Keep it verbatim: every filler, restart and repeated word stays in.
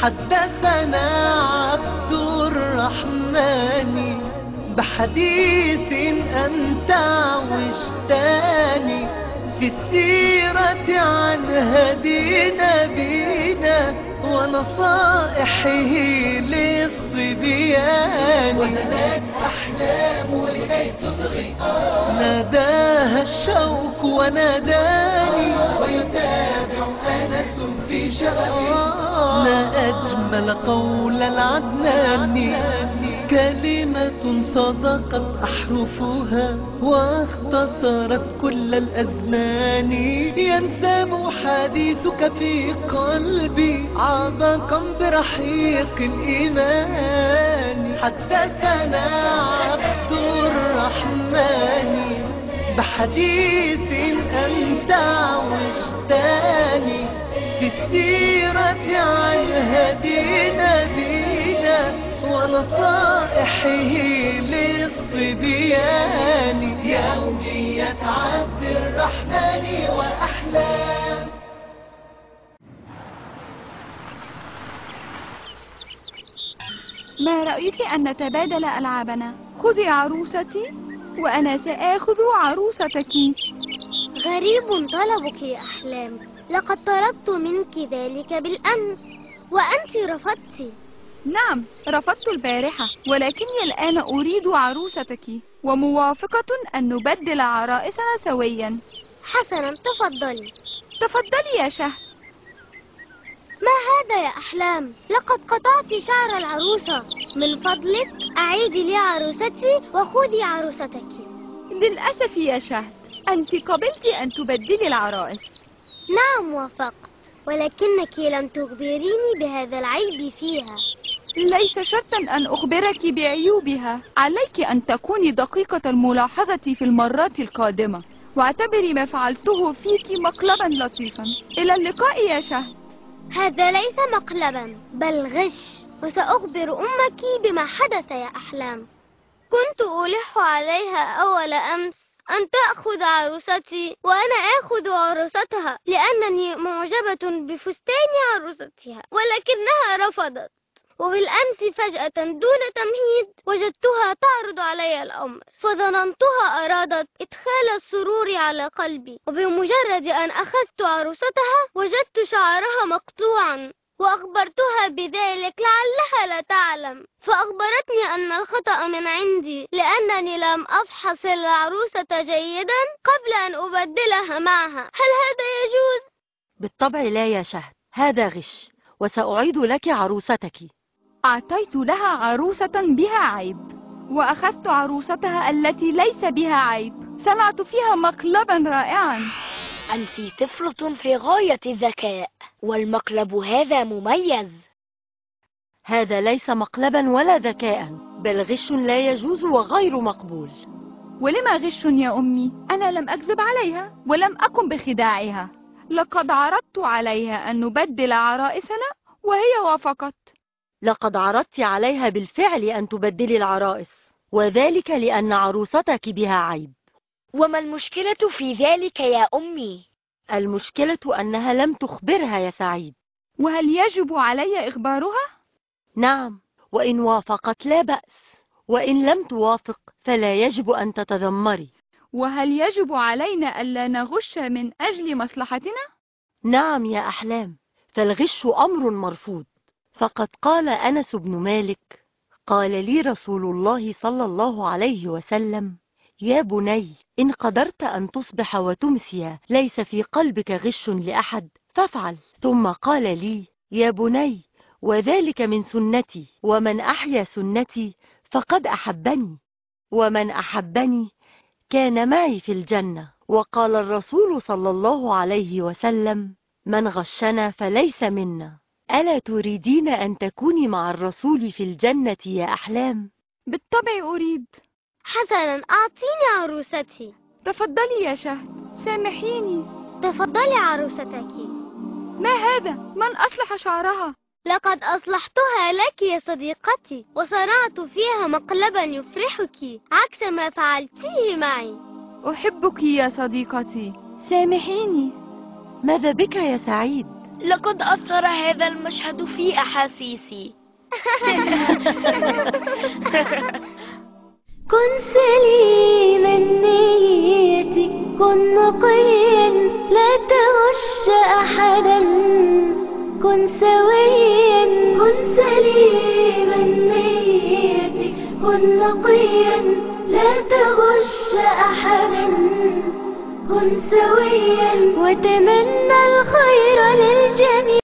حدثنا عبد الرحمن بحديث أمتع واشتاني في السيرة عن هدي نبينا ونصائحه للصبيان. ونالت أحلام لكي تصغي ناداها الشوق وناداني ويتابع أنس في شغفي ما أجمل قول العدناني. كلمة صدقت أحرفها واختصرت كل الأزمان. ينساب حديثك في قلبي عبقا برحيق الإيمان. حدثنا عبد الرحمن بحديث أمتع واشتاني في السيرة عن هدي نبينا ونصائحه للصبيان. يومية عبد الرحمن وأحلام. ما رأيك أن نتبادل ألعابنا؟ خذي عروستي وأنا سآخذ عروستك. غريب طلبك يا أحلام، لقد طلبت منك ذلك بالأمس وأنت رفضت. نعم رفضت البارحة، ولكني الآن أريد عروستك وموافقة أن نبدل عرائسنا سويا. حسنا تفضلي. تفضلي يا شهد. ما هذا يا أحلام؟ لقد قطعت شعر العروسة، من فضلك أعيدي لي عروستي وخذي عروستك. للأسف يا شهد، أنت قبلت أن تبدلي العرائس. نعم وافقت، ولكنك لم تخبريني بهذا العيب فيها. ليس شرطا أن أخبرك بعيوبها، عليك أن تكوني دقيقة الملاحظة في المرات القادمة، واعتبري ما فعلته فيك مقلبا لطيفا. إلى اللقاء يا شهد. هذا ليس مقلبا بل غش، وسأخبر أمك بما حدث يا أحلام. كنت ألح عليها أول أمس أن تأخذ عروستي وأنا آخذ عروستها، لأنني معجبة بفستان عروستها، ولكنها رفضت. وبالأمس فجأة دون تمهيد وجدتها تعرض علي الأمر، فظننتها أرادت إدخال السرور على قلبي. وبمجرد أن أخذت عروستها وجدت شعرها مقطوعا، وأخبرتها بذلك لعلها لا تعلم، فأخبرتني أن الخطأ من عندي لأنني لم أفحص العروسة جيدا قبل أن أبدلها معها. هل هذا يجوز؟ بالطبع لا يا شهد، هذا غش، وسأعيد لك عروستك. أعطيت لها عروسة بها عيب، وأخذت عروستها التي ليس بها عيب. صنعت فيها مقلبا رائعا. أنت طفلة في غاية الذكاء، والمقلب هذا مميز. هذا ليس مقلبا ولا ذكاء، بل غش لا يجوز وغير مقبول. ولما غش يا أمي؟ أنا لم أكذب عليها ولم أكن بخداعها. لقد عرضت عليها أن نبدل عرائسنا وهي وافقت. لقد عرضت عليها بالفعل أن تبدلي العرائس، وذلك لأن عروستك بها عيب. وما المشكلة في ذلك يا أمي؟ المشكلة أنها لم تخبرها يا سعيد. وهل يجب علي إخبارها؟ نعم، وإن وافقت لا بأس، وإن لم توافق فلا يجب أن تتذمري. وهل يجب علينا ألا نغش من أجل مصلحتنا؟ نعم يا أحلام، فالغش أمر مرفوض. فقد قال أنس بن مالك: قال لي رسول الله صلى الله عليه وسلم: يا بني، إن قدرت أن تصبح وتمسي ليس في قلبك غش لأحد فافعل. ثم قال لي: يا بني، وذلك من سنتي، ومن أحيا سنتي فقد أحبني، ومن أحبني كان معي في الجنة. وقال الرسول صلى الله عليه وسلم: من غشنا فليس منا. ألا تريدين أن تكوني مع الرسول في الجنة يا أحلام؟ بالطبع أريد. حسنا أعطيني عروستي. تفضلي يا شهد، سامحيني. تفضلي عروستك. ما هذا؟ من أصلح شعرها؟ لقد أصلحتها لك يا صديقتي، وصنعت فيها مقلبا يفرحك عكس ما فعلتيه معي. أحبك يا صديقتي، سامحيني. ماذا بك يا سعيد؟ لقد أثر هذا المشهد في أحاسيسي. كن سليم النية، كن نقيا لا تغش أحدا، كن سويا، كن سليم النية، كن نقيا لا تغش أحدا، كن سويا وتمنى الخير للجميع.